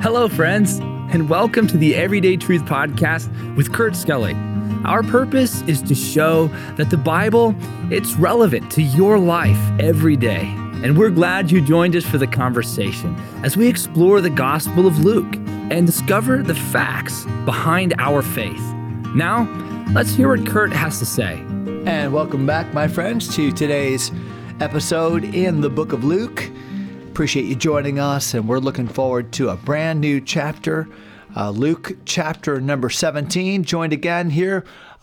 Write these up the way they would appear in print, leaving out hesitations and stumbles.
Hello, friends, and welcome to the Everyday Truth Podcast with Kurt Skelly. Our purpose is to show that the Bible, it's relevant to your life every day. And we're glad you joined us for the conversation as we explore the Gospel of Luke and discover the facts behind our faith. Now, let's hear what Kurt has to say. And welcome back, my friends, to today's episode in the book of Luke. Appreciate you joining us, and we're looking forward to a brand new chapter, Luke chapter number 17, joined again here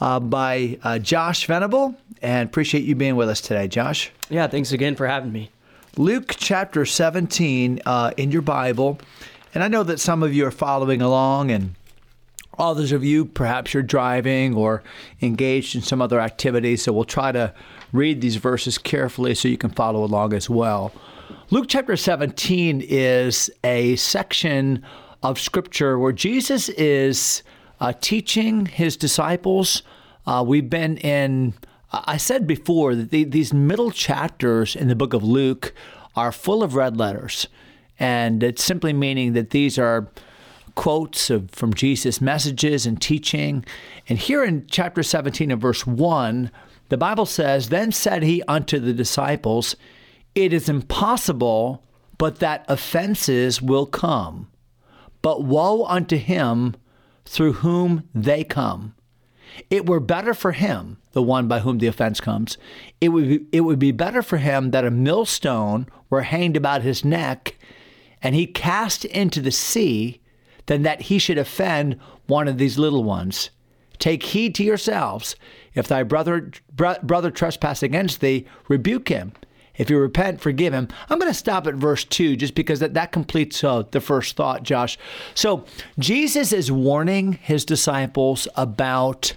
by Josh Venable, and appreciate you being with us today, Josh. Yeah, thanks again for having me. Luke chapter 17 in your Bible, and I know that some of you are following along, and others of you, perhaps you're driving or engaged in some other activity, so we'll try to read these verses carefully so you can follow along as well. Luke chapter 17 is a section of Scripture where Jesus is teaching his disciples. We've been in, I said before, that these middle chapters in the book of Luke are full of red letters. And it's simply meaning that these are quotes from Jesus' messages and teaching. And here in chapter 17 and verse 1, the Bible says, "Then said he unto the disciples, It is impossible, but that offenses will come. But woe unto him through whom they come. It were better for him," the one by whom the offense comes, it would be better for him that a millstone were hanged about his neck, and he cast into the sea, than that he should offend one of these little ones. Take heed to yourselves. If thy brother trespass against thee, rebuke him. If you repent, forgive him. I'm going to stop at verse 2 just because that completes the first thought, Josh. So Jesus is warning his disciples about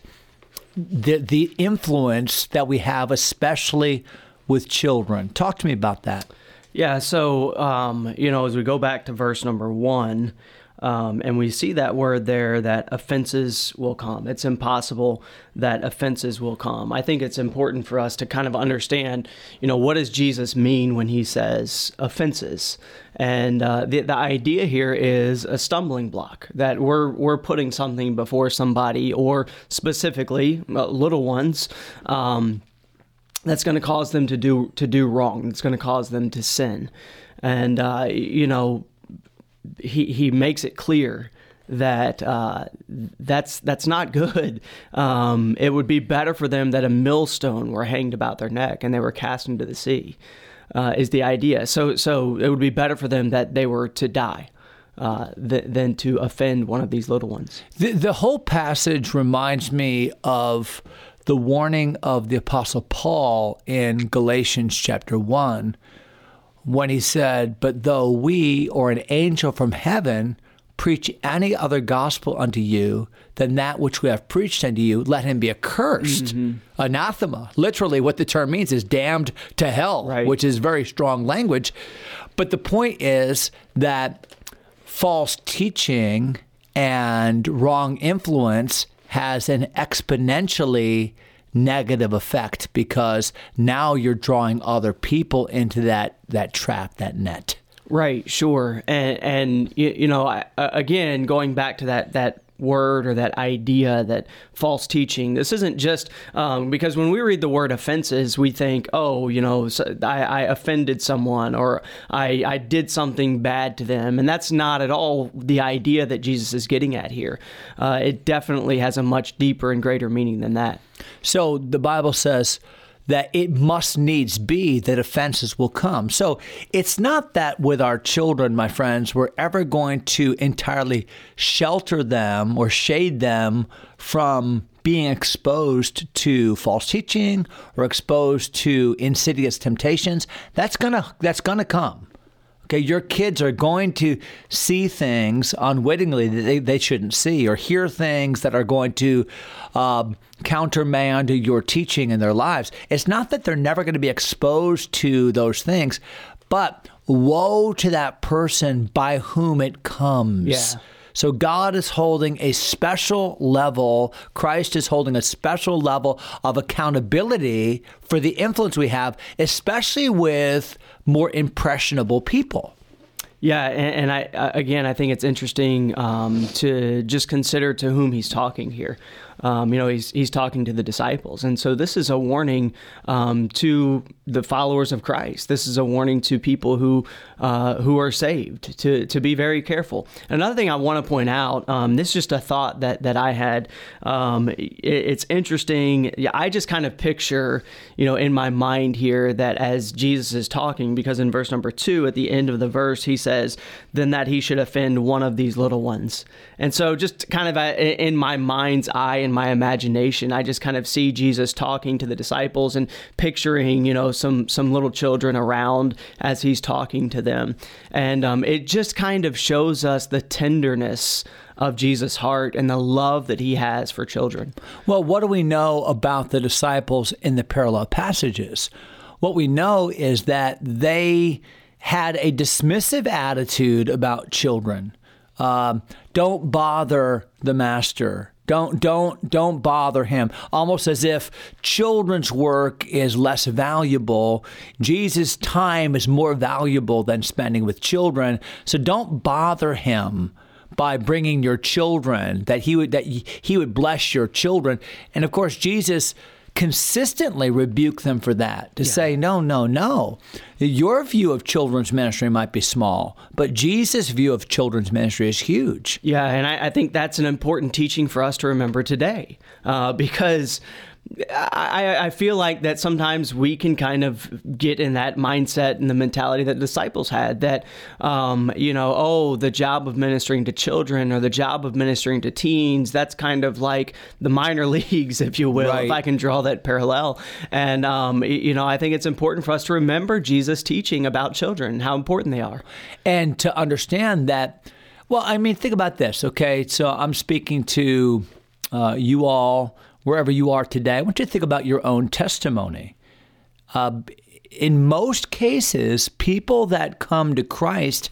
the influence that we have, especially with children. Talk to me about that. Yeah, so, as we go back to verse number 1, and we see that word there, that offenses will come. It's impossible that offenses will come. I think it's important for us to kind of understand, what does Jesus mean when he says offenses? And the idea here is a stumbling block, that we're putting something before somebody, or specifically little ones, that's going to cause them to do wrong. It's going to cause them to sin. And, He makes it clear that that's not good. It would be better for them that a millstone were hanged about their neck and they were cast into the sea, is the idea. So it would be better for them that they were to die than to offend one of these little ones. The whole passage reminds me of the warning of the Apostle Paul in Galatians chapter 1, when he said, "But though we or an angel from heaven preach any other gospel unto you than that which we have preached unto you, let him be accursed." Mm-hmm. Anathema. Literally what the term means is damned to hell, right, which is very strong language. But the point is that false teaching and wrong influence has an exponentially negative effect, because now you're drawing other people into that trap, that net. Right, sure. And again, going back to that word or that idea, that false teaching, this isn't just because when we read the word offenses, we think, I offended someone, or I did something bad to them. And that's not at all the idea that Jesus is getting at here. It definitely has a much deeper and greater meaning than that. So the Bible says that it must needs be that offenses will come. So it's not that with our children, my friends, we're ever going to entirely shelter them or shade them from being exposed to false teaching or exposed to insidious temptations. That's gonna come. Okay, your kids are going to see things unwittingly that they shouldn't see, or hear things that are going to countermand your teaching in their lives. It's not that they're never going to be exposed to those things, but woe to that person by whom it comes. Yeah. So God is holding a special level, Christ is holding a special level of accountability for the influence we have, especially with more impressionable people. Yeah, and I think it's interesting to just consider to whom he's talking here. He's talking to the disciples, and so this is a warning to the followers of Christ. This is a warning to people who are saved to be very careful. Another thing I want to point out, this is just a thought that I had. It's interesting. I just kind of picture, in my mind here that as Jesus is talking, because in verse number 2 at the end of the verse he says, "Then that he should offend one of these little ones." And so just kind of in my mind's eye, in my imagination, I just kind of see Jesus talking to the disciples and picturing, some little children around as he's talking to them. And it just kind of shows us the tenderness of Jesus' heart and the love that he has for children. Well, what do we know about the disciples in the parallel passages? What we know is that they had a dismissive attitude about children. Don't bother the master. Don't bother him. Almost as if children's work is less valuable. Jesus' time is more valuable than spending with children. So don't bother him by bringing your children, that he would bless your children. And of course, Jesus consistently rebuke them for that, to say, no. Your view of children's ministry might be small, but Jesus' view of children's ministry is huge. Yeah, and I think that's an important teaching for us to remember today, because I feel like that sometimes we can kind of get in that mindset and the mentality that the disciples had, that, the job of ministering to children or the job of ministering to teens, that's kind of like the minor leagues, if you will, if I can draw that parallel. And, I think it's important for us to remember Jesus' teaching about children, how important they are. And to understand that, think about this, okay? So I'm speaking to you all, wherever you are today. I want you to think about your own testimony. In most cases, people that come to Christ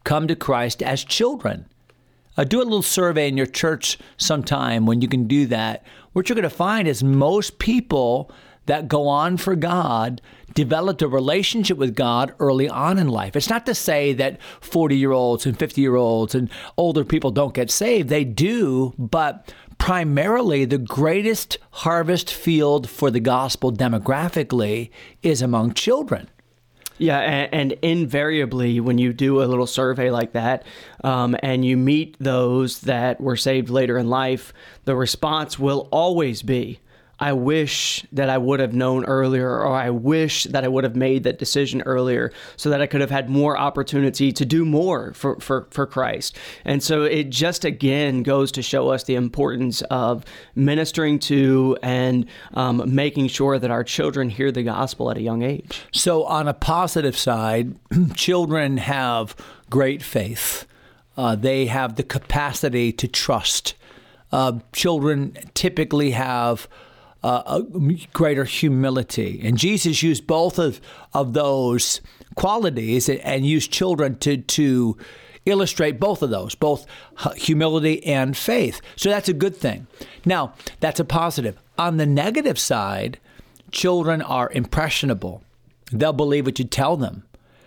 as children. Do a little survey in your church sometime when you can do that. What you're going to find is most people that go on for God developed a relationship with God early on in life. It's not to say that 40-year-olds and 50-year-olds and older people don't get saved. They do, but primarily the greatest harvest field for the gospel demographically is among children. Yeah, and invariably, when you do a little survey like that, and you meet those that were saved later in life, the response will always be, I wish that I would have known earlier, or I wish that I would have made that decision earlier so that I could have had more opportunity to do more for Christ. And so it just, again, goes to show us the importance of ministering to and making sure that our children hear the gospel at a young age. So on a positive side, children have great faith. They have the capacity to trust. Children typically have a greater humility. And Jesus used both of those qualities and used children to illustrate both of those, both humility and faith. So that's a good thing. Now, that's a positive. On the negative side, children are impressionable. They'll believe what you tell them.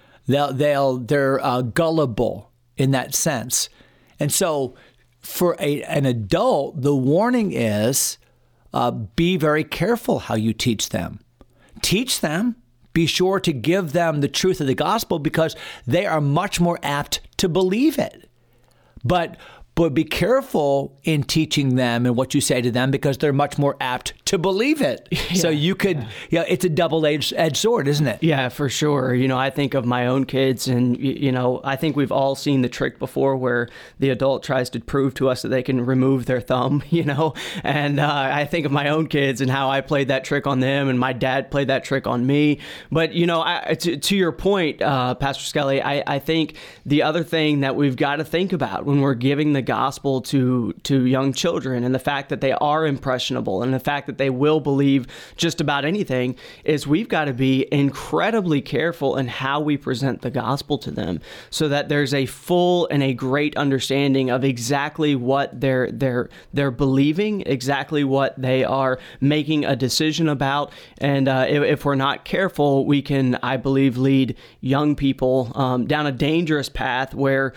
They're gullible in that sense. And so for an adult, the warning is, be very careful how you teach them. Teach them. Be sure to give them the truth of the gospel because they are much more apt to believe it. But be careful in teaching them and what you say to them because they're much more apt to believe it. Yeah, so you could, it's a double-edged sword, isn't it? Yeah, for sure. I think of my own kids and, I think we've all seen the trick before where the adult tries to prove to us that they can remove their thumb, and I think of my own kids and how I played that trick on them and my dad played that trick on me. But, to your point, Pastor Skelly, I think the other thing that we've got to think about when we're giving the gospel to young children, and the fact that they are impressionable, and the fact that they will believe just about anything, is we've got to be incredibly careful in how we present the gospel to them, so that there's a full and a great understanding of exactly what they're believing, exactly what they are making a decision about. And if we're not careful, we can, I believe, lead young people down a dangerous path where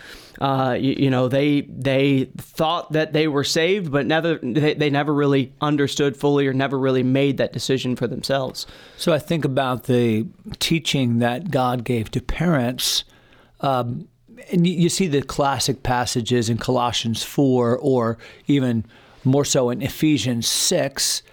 they thought that they were saved, but they never really understood fully or never really made that decision for themselves. So I think about the teaching that God gave to parents. And you see the classic passages in Colossians 4, or even more so in Ephesians 6.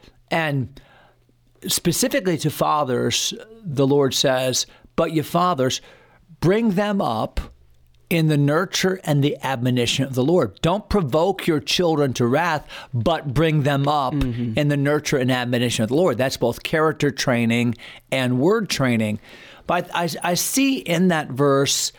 And specifically to fathers, the Lord says, "But you fathers, bring them up in the nurture and the admonition of the Lord." Don't provoke your children to wrath, but bring them up in the nurture and admonition of the Lord. That's both character training and word training. But I see in that verse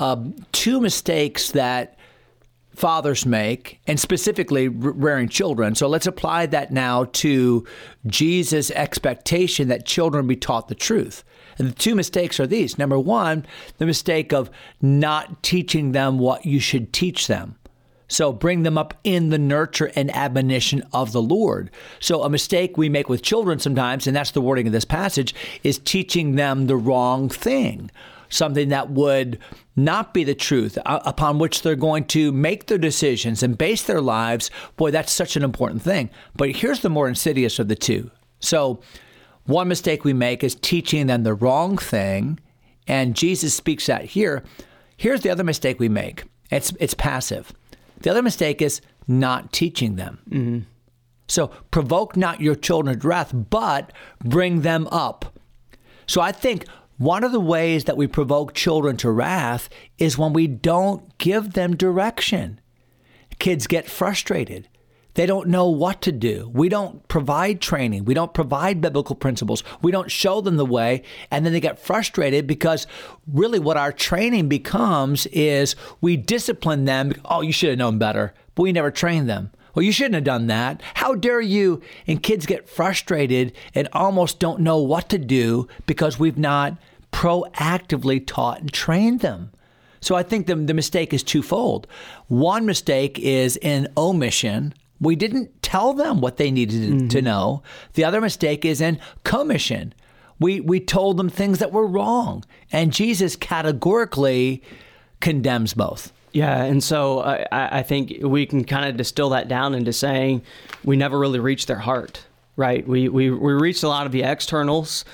two mistakes that fathers make, and specifically rearing children. So let's apply that now to Jesus' expectation that children be taught the truth. And the two mistakes are these. Number one, the mistake of not teaching them what you should teach them. So bring them up in the nurture and admonition of the Lord. So a mistake we make with children sometimes, and that's the wording of this passage, is teaching them the wrong thing, something that would not be the truth, upon which they're going to make their decisions and base their lives. Boy, that's such an important thing. But here's the more insidious of the two. So one mistake we make is teaching them the wrong thing, and Jesus speaks that here. Here's the other mistake we make. It's passive. The other mistake is not teaching them. Mm-hmm. So provoke not your children to wrath, but bring them up. So I think one of the ways that we provoke children to wrath is when we don't give them direction. Kids get frustrated. They don't know what to do. We don't provide training. We don't provide biblical principles. We don't show them the way. And then they get frustrated because really what our training becomes is we discipline them. Oh, you should have known better. But we never trained them. Well, you shouldn't have done that. How dare you? And kids get frustrated and almost don't know what to do because we've not proactively taught and trained them. So I think the mistake is twofold. One mistake is in omission. We didn't tell them what they needed to know. The other mistake is in commission. We told them things that were wrong. And Jesus categorically condemns both. Yeah, and so I think we can kind of distill that down into saying we never really reached their heart, right? We reached a lot of the externals,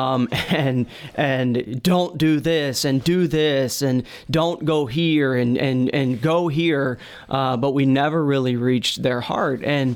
and don't do this and don't go here and go here, but we never really reached their heart. And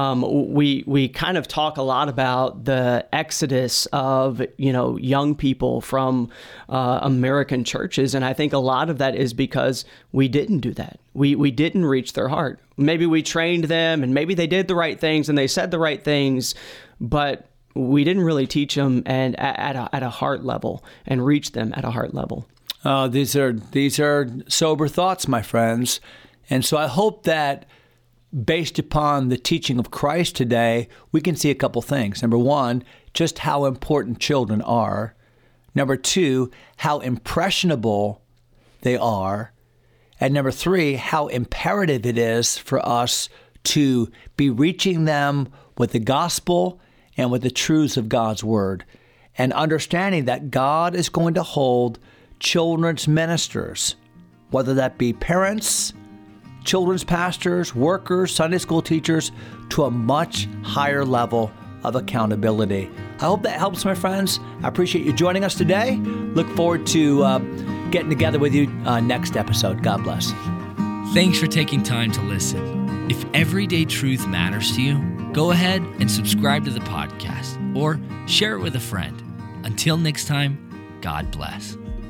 we kind of talk a lot about the exodus of young people from American churches, and I think a lot of that is because we didn't do that. We didn't reach their heart. Maybe we trained them, and maybe they did the right things and they said the right things, but we didn't really teach them and at a heart level and reach them at a heart level. These are sober thoughts, my friends. And so I hope that based upon the teaching of Christ today, we can see a couple things. Number one, just how important children are. Number two, how impressionable they are. And number three, how imperative it is for us to be reaching them with the gospel and with the truths of God's word, and understanding that God is going to hold children's ministers, whether that be parents, children's pastors, workers, Sunday school teachers, to a much higher level of accountability. I hope that helps, my friends. I appreciate you joining us today. Look forward to getting together with you next episode. God bless. Thanks for taking time to listen. If everyday truth matters to you, go ahead and subscribe to the podcast or share it with a friend. Until next time, God bless.